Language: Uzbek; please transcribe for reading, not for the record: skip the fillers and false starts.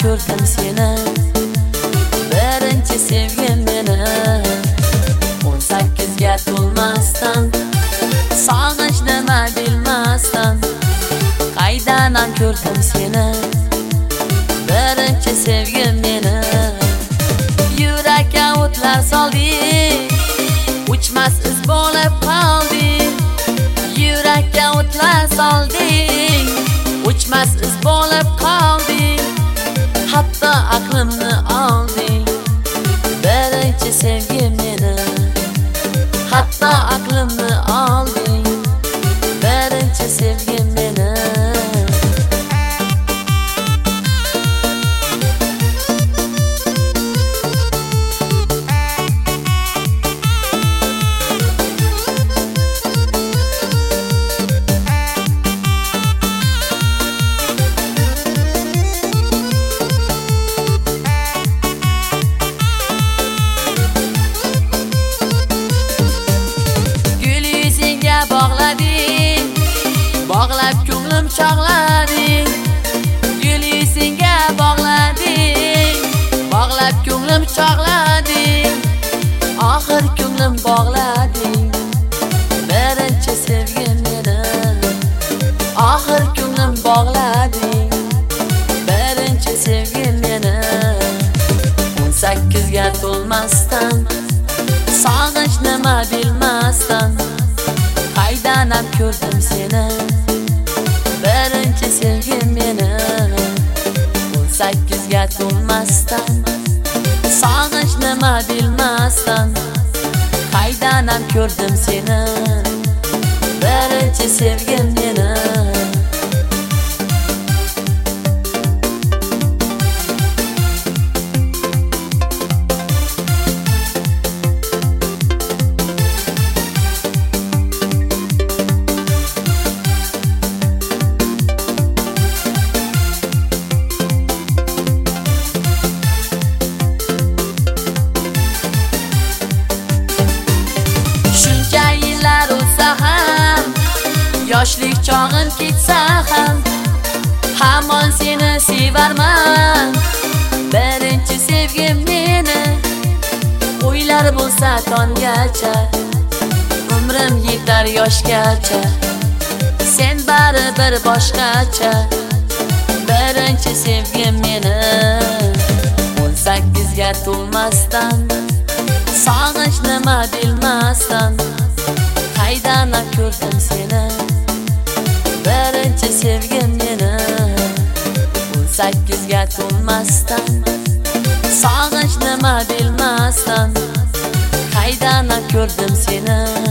ko'rdim seni, birinchi sevgim meni. 18 ga to'lmasdan, sog'inch nima bilmasdan, qaydanam ko'rdim seni, birinchi sevgim meni. Yurakka o'tlar solding, uchmas iz bo'lib qolding. Yurakka o'tlar solding, uchmas iz bo'lib qolding. Hatto aqlimni olding, birinchi sevgim meni. Hatto aqlimni olding, birinchi sevgim meni. Bog'lab ko'nglim chog'lading, gul yuzingga bog'lading, bog'lab ko'nglim chog'lading, oxir ko'nglim bog'lading, birinchi sevgim meni. Oxir ko'nglim bog'lading, birinchi sevgim meni. 18 ga to'lmasdan, sog'inch nima bilmasdan, qaydanam ko'rdim seni, birinchi sevgim meni. 18 ga to'lmasdan, sog'inch nima bilmasdan, qaydanam ko'rdim seni, birinchi sevgim meni. Yoshlik chog'im ketsa ham, hamon seni sevarman, birinchi sevgim meni. O'ylar bo'lsa tongacha, umrim yetar yoshgacha, sen baribir boshqacha, birinchi sevgim meni. 18 ga to'lmasdan, sog'inch nima bilmasdan, qaydanam ko'rdim seni, birinchi sevgim meni. 18 ga to'lmasdan, sog'inch nima bilmasdan, qaydanam ko'rdim seni,